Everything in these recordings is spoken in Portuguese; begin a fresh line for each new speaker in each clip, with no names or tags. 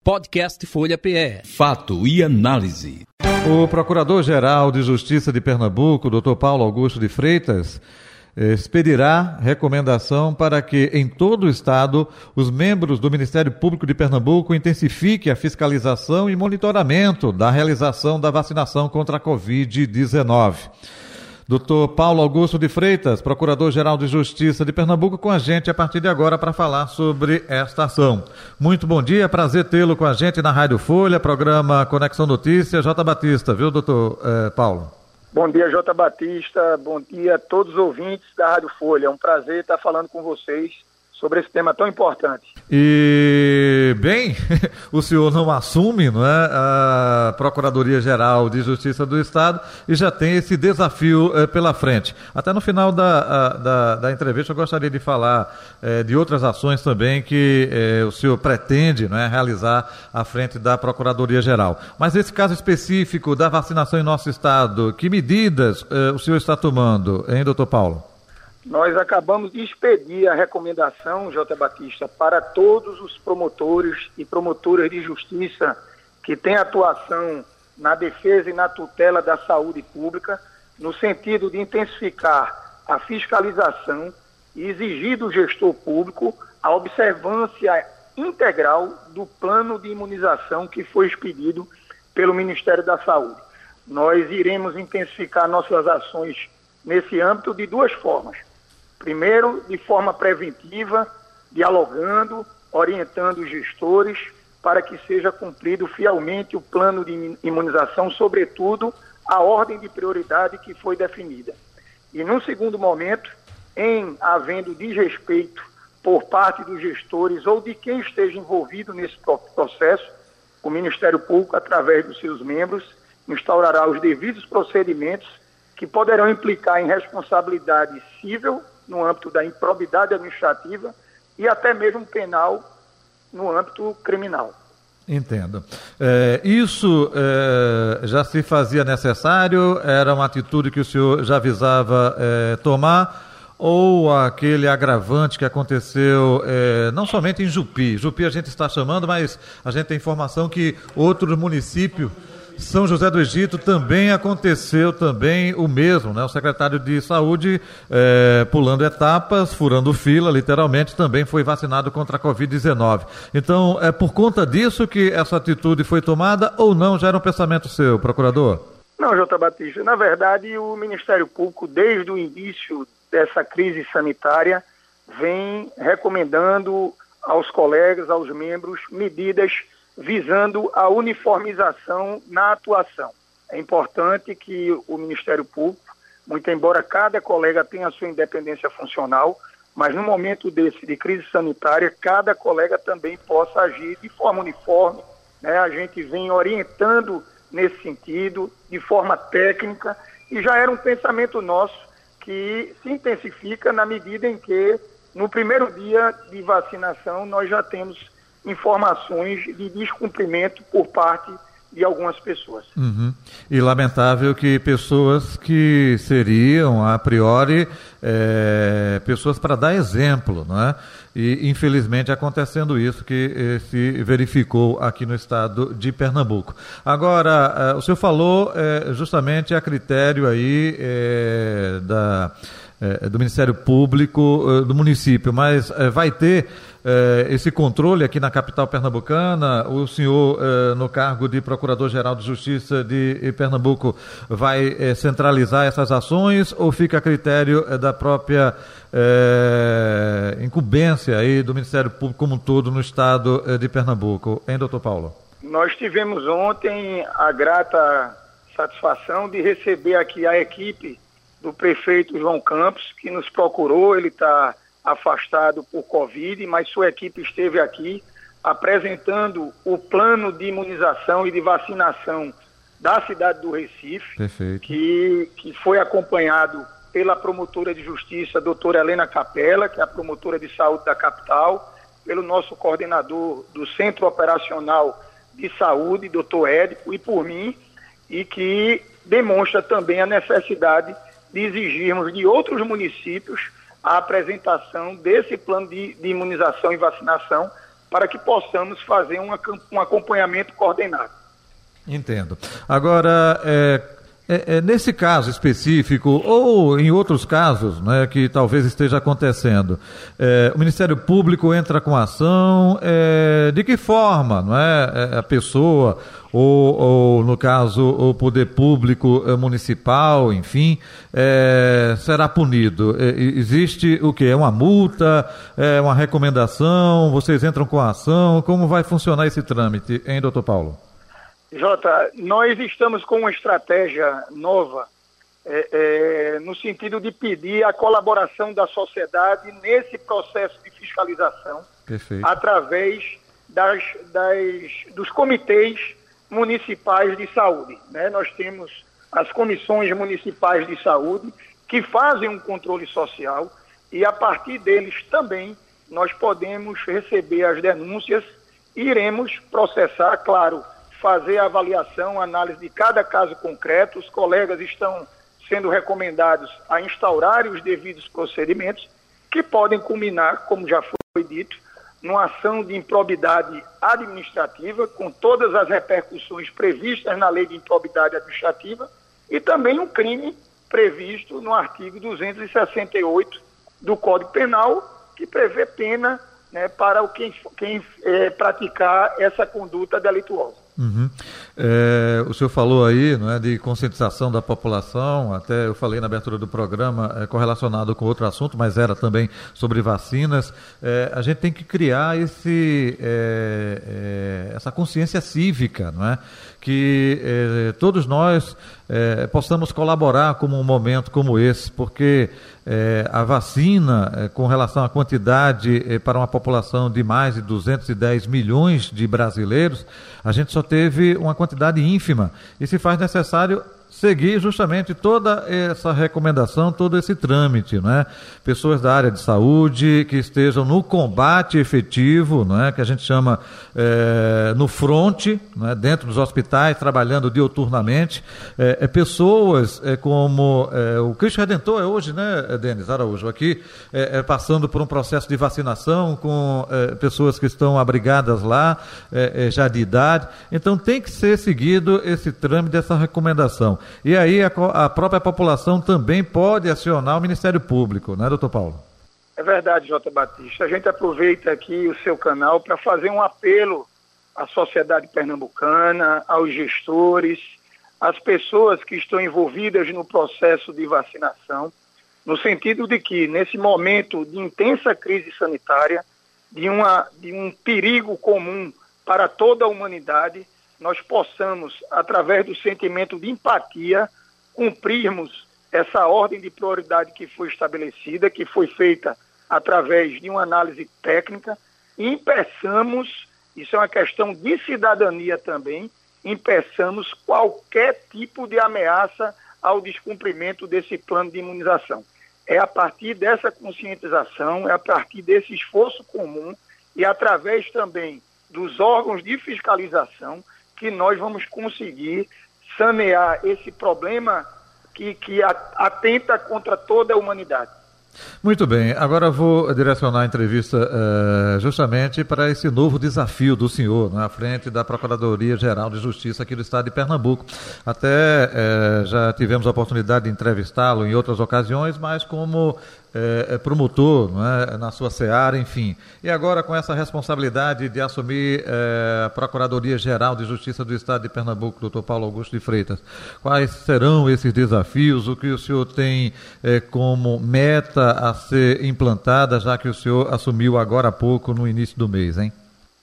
Podcast Folha PE.
Fato e análise.
O Procurador-Geral de Justiça de Pernambuco, Dr. Paulo Augusto de Freitas, expedirá recomendação para que, em todo o estado, os membros do Ministério Público de Pernambuco intensifiquem a fiscalização e monitoramento da realização da vacinação contra a Covid-19. Dr. Paulo Augusto de Freitas, Procurador-Geral de Justiça de Pernambuco, com a gente a partir de agora para falar sobre esta ação. Muito bom dia, prazer tê-lo com a gente na Rádio Folha, programa Conexão Notícias. J. Batista, viu, doutor Paulo?
Bom dia, J. Batista, bom dia a todos os ouvintes da Rádio Folha. É um prazer estar falando com vocês sobre esse tema tão importante.
E, bem, o senhor não assume, não é, a Procuradoria-Geral de Justiça do Estado e já tem esse desafio pela frente. Até no final da entrevista eu gostaria de falar de outras ações também que o senhor pretende, não é, realizar à frente da Procuradoria-Geral. Mas esse caso específico da vacinação em nosso estado, que medidas o senhor está tomando, hein, doutor Paulo?
Nós acabamos de expedir a recomendação, J. Batista, para todos os promotores e promotoras de justiça que têm atuação na defesa e na tutela da saúde pública, no sentido de intensificar a fiscalização e exigir do gestor público a observância integral do plano de imunização que foi expedido pelo Ministério da Saúde. Nós iremos intensificar nossas ações nesse âmbito de duas formas. Primeiro, de forma preventiva, dialogando, orientando os gestores para que seja cumprido fielmente o plano de imunização, sobretudo a ordem de prioridade que foi definida. E num segundo momento, em havendo desrespeito por parte dos gestores ou de quem esteja envolvido nesse processo, o Ministério Público, através dos seus membros, instaurará os devidos procedimentos que poderão implicar em responsabilidade civil no âmbito da improbidade administrativa e até mesmo penal no âmbito criminal.
Entendo. Isso já se fazia necessário? Era uma atitude que o senhor já visava tomar? Ou aquele agravante que aconteceu não somente em Jupi? Jupi a gente está chamando, mas a gente tem informação que outro município, São José do Egito, também aconteceu também o mesmo, né? O secretário de Saúde, pulando etapas, furando fila, literalmente, também foi vacinado contra a Covid-19. Então, é por conta disso que essa atitude foi tomada ou não? Já era um pensamento seu, procurador?
Não, J. Batista. Na verdade, o Ministério Público, desde o início dessa crise sanitária, vem recomendando aos colegas, aos membros, medidas visando a uniformização na atuação. É importante que o Ministério Público, muito embora cada colega tenha a sua independência funcional, mas no momento desse de crise sanitária, cada colega também possa agir de forma uniforme, né? A gente vem orientando nesse sentido, de forma técnica, e já era um pensamento nosso que se intensifica na medida em que, no primeiro dia de vacinação, nós já temos informações de descumprimento por parte de algumas pessoas. Uhum.
E lamentável que pessoas que seriam, a priori, pessoas para dar exemplo, não é? E, infelizmente, acontecendo isso que se verificou aqui no estado de Pernambuco. Agora, o senhor falou justamente a critério aí do Ministério Público do município, mas vai ter esse controle aqui na capital pernambucana? O senhor, no cargo de Procurador-Geral de Justiça de Pernambuco, vai centralizar essas ações ou fica a critério da própria incumbência aí do Ministério Público como um todo no estado de Pernambuco? Hein, doutor Paulo?
Nós tivemos ontem a grata satisfação de receber aqui a equipe do prefeito João Campos, que nos procurou. Ele está afastado por Covid, mas sua equipe esteve aqui apresentando o plano de imunização e de vacinação da cidade do Recife. Perfeito. Que foi acompanhado pela promotora de justiça, doutora Helena Capella, que é a promotora de saúde da capital, pelo nosso coordenador do Centro Operacional de Saúde, doutor Édipo, e por mim, e que demonstra também a necessidade de exigirmos de outros municípios a apresentação desse plano de imunização e vacinação para que possamos fazer um acompanhamento coordenado.
Entendo. Agora, nesse caso específico, ou em outros casos, né, que talvez esteja acontecendo, o Ministério Público entra com ação, de que forma, não é, a pessoa, ou no caso, o poder público municipal, enfim, será punido? Existe o quê? Uma multa, uma recomendação, vocês entram com a ação, como vai funcionar esse trâmite, hein, doutor Paulo?
Jota, nós estamos com uma estratégia nova, no sentido de pedir a colaboração da sociedade nesse processo de fiscalização.
Perfeito.
Através dos comitês municipais de saúde, né? Nós temos as comissões municipais de saúde que fazem um controle social e a partir deles também nós podemos receber as denúncias e iremos processar, claro, fazer a avaliação, a análise de cada caso concreto. Os colegas estão sendo recomendados a instaurarem os devidos procedimentos que podem culminar, como já foi dito, numa ação de improbidade administrativa, com todas as repercussões previstas na lei de improbidade administrativa e também um crime previsto no artigo 268 do Código Penal, que prevê pena, né, para quem praticar essa conduta delituosa.
Uhum. O senhor falou aí, não é, de conscientização da população, até eu falei na abertura do programa, correlacionado com outro assunto, mas era também sobre vacinas. A gente tem que criar essa consciência cívica, não é? Que todos nós possamos colaborar como um momento como esse, porque a vacina, com relação à quantidade para uma população de mais de 210 milhões de brasileiros, a gente só teve uma quantidade ínfima e se faz necessário seguir justamente toda essa recomendação, todo esse trâmite, não é? Pessoas da área de saúde que estejam no combate efetivo, não é? Que a gente chama no fronte, não é? Dentro dos hospitais, trabalhando diuturnamente, pessoas como o Cristo Redentor hoje, né, Denis Araújo, aqui passando por um processo de vacinação com pessoas que estão abrigadas lá, já de idade, então tem que ser seguido esse trâmite, essa recomendação. E aí a própria população também pode acionar o Ministério Público, né, doutor Paulo?
É verdade, Jota Batista. A gente aproveita aqui o seu canal para fazer um apelo à sociedade pernambucana, aos gestores, às pessoas que estão envolvidas no processo de vacinação, no sentido de que, nesse momento de intensa crise sanitária, de um perigo comum para toda a humanidade, nós possamos, através do sentimento de empatia, cumprirmos essa ordem de prioridade que foi estabelecida, que foi feita através de uma análise técnica, e impeçamos, isso é uma questão de cidadania também, impeçamos qualquer tipo de ameaça ao descumprimento desse plano de imunização. É a partir dessa conscientização, é a partir desse esforço comum e através também dos órgãos de fiscalização que nós vamos conseguir sanear esse problema que atenta contra toda a humanidade.
Muito bem, agora vou direcionar a entrevista justamente para esse novo desafio do senhor, à frente da Procuradoria-Geral de Justiça aqui do Estado de Pernambuco. Até já tivemos a oportunidade de entrevistá-lo em outras ocasiões, mas como promotor, na sua seara, enfim. E agora com essa responsabilidade de assumir a Procuradoria-Geral de Justiça do Estado de Pernambuco, doutor Paulo Augusto de Freitas, quais serão esses desafios, o que o senhor tem como meta a ser implantada, já que o senhor assumiu agora há pouco, no início do mês, hein?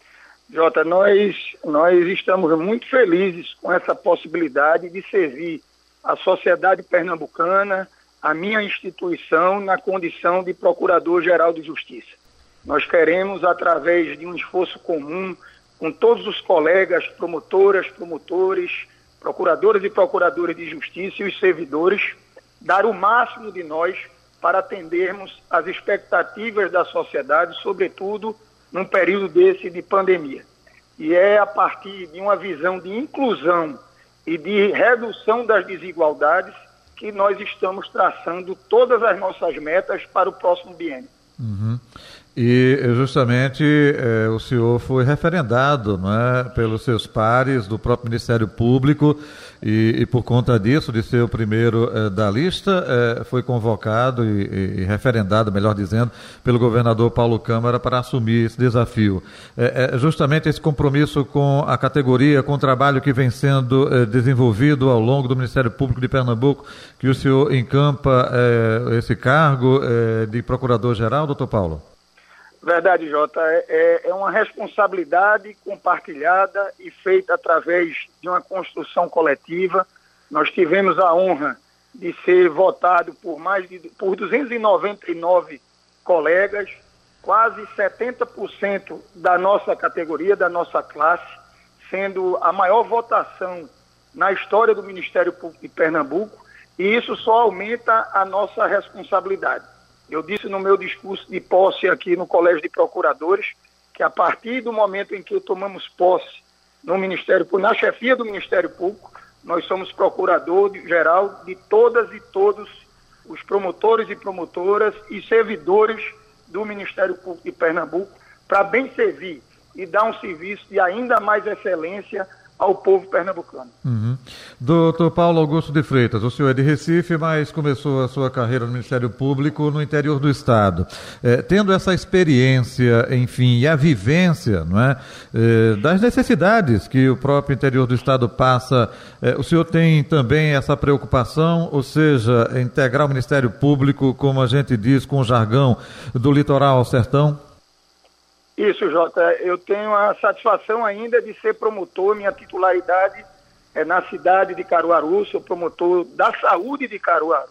Jota, nós estamos muito felizes com essa possibilidade de servir a sociedade pernambucana, a minha instituição, na condição de Procurador-Geral de Justiça. Nós queremos, através de um esforço comum, com todos os colegas, promotoras, promotores, procuradores e procuradoras de justiça e os servidores, dar o máximo de nós para atendermos às expectativas da sociedade, sobretudo num período desse de pandemia. E é a partir de uma visão de inclusão e de redução das desigualdades que nós estamos traçando todas as nossas metas para o próximo biênio.
Uhum. E justamente o senhor foi referendado, não é, pelos seus pares do próprio Ministério Público e por conta disso, de ser o primeiro da lista, foi convocado e referendado, melhor dizendo, pelo governador Paulo Câmara para assumir esse desafio. Justamente esse compromisso com a categoria, com o trabalho que vem sendo desenvolvido ao longo do Ministério Público de Pernambuco, que o senhor encampa esse cargo de procurador-geral, doutor Paulo?
Verdade, Jota. É uma responsabilidade compartilhada e feita através de uma construção coletiva. Nós tivemos a honra de ser votado por 299 colegas, quase 70% da nossa categoria, da nossa classe, sendo a maior votação na história do Ministério Público de Pernambuco, e isso só aumenta a nossa responsabilidade. Eu disse no meu discurso de posse aqui no Colégio de Procuradores que a partir do momento em que tomamos posse no Ministério Público, na chefia do Ministério Público, nós somos procurador-geral de todas e todos os promotores e promotoras e servidores do Ministério Público de Pernambuco para bem servir e dar um serviço de ainda mais excelência ao povo pernambucano.
Uhum. Doutor Paulo Augusto de Freitas, o senhor é de Recife, mas começou a sua carreira no Ministério Público no interior do Estado. Tendo essa experiência, enfim, e a vivência, não é, das necessidades que o próprio interior do Estado passa, o senhor tem também essa preocupação, ou seja, integrar o Ministério Público, como a gente diz com o jargão, do litoral ao sertão?
Isso, Jota. Eu tenho a satisfação ainda de ser promotor. Minha titularidade é na cidade de Caruaru, sou promotor da saúde de Caruaru.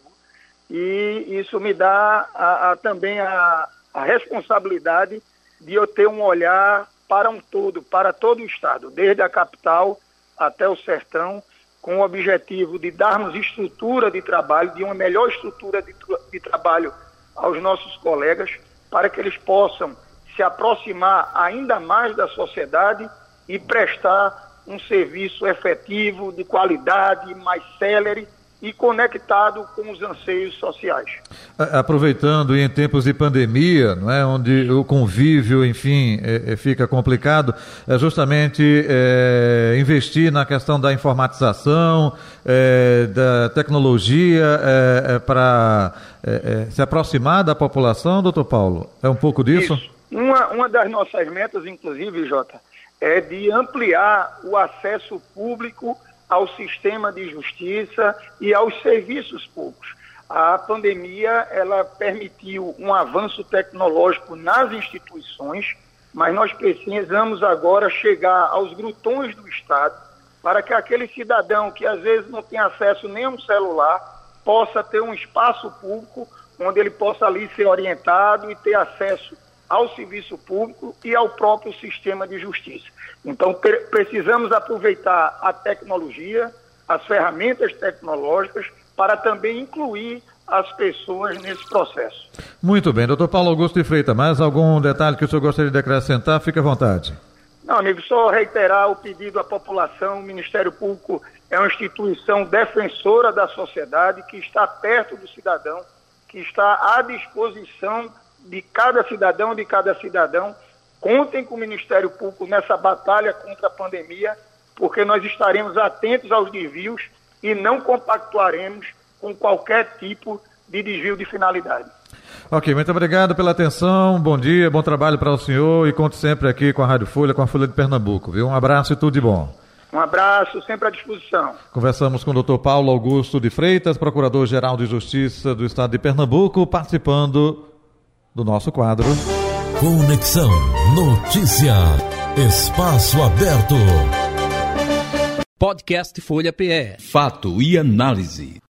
E isso me dá também a responsabilidade de eu ter um olhar para todo o Estado, desde a capital até o sertão, com o objetivo de darmos estrutura de trabalho, de uma melhor estrutura de trabalho aos nossos colegas, para que eles possam se aproximar ainda mais da sociedade e prestar um serviço efetivo, de qualidade, mais célere e conectado com os anseios sociais.
Aproveitando em tempos de pandemia, não é, onde o convívio, enfim, fica complicado, é justamente investir na questão da informatização, da tecnologia, para se aproximar da população, doutor Paulo? É um pouco disso?
Isso. Uma das nossas metas, inclusive, Jota, é de ampliar o acesso público ao sistema de justiça e aos serviços públicos. A pandemia, ela permitiu um avanço tecnológico nas instituições, mas nós precisamos agora chegar aos grutões do Estado para que aquele cidadão que às vezes não tem acesso nem a um celular possa ter um espaço público onde ele possa ali ser orientado e ter acesso ao serviço público e ao próprio sistema de justiça. Então, precisamos aproveitar a tecnologia, as ferramentas tecnológicas, para também incluir as pessoas nesse processo.
Muito bem. Doutor Paulo Augusto de Freitas, mais algum detalhe que o senhor gostaria de acrescentar? Fique à vontade.
Não, amigo, só reiterar o pedido à população. O Ministério Público é uma instituição defensora da sociedade, que está perto do cidadão, que está à disposição de cada cidadão. Contem com o Ministério Público nessa batalha contra a pandemia, porque nós estaremos atentos aos desvios e não compactuaremos com qualquer tipo de desvio de finalidade.
Ok, muito obrigado pela atenção, bom dia, bom trabalho para o senhor e conte sempre aqui com a Rádio Folha, com a Folha de Pernambuco, viu? Um abraço e tudo de bom.
Um abraço, sempre à disposição.
Conversamos com o doutor Paulo Augusto de Freitas, Procurador-Geral de Justiça do Estado de Pernambuco, participando do nosso quadro
Conexão Notícia. Espaço aberto. Podcast Folha PE. Fato e análise.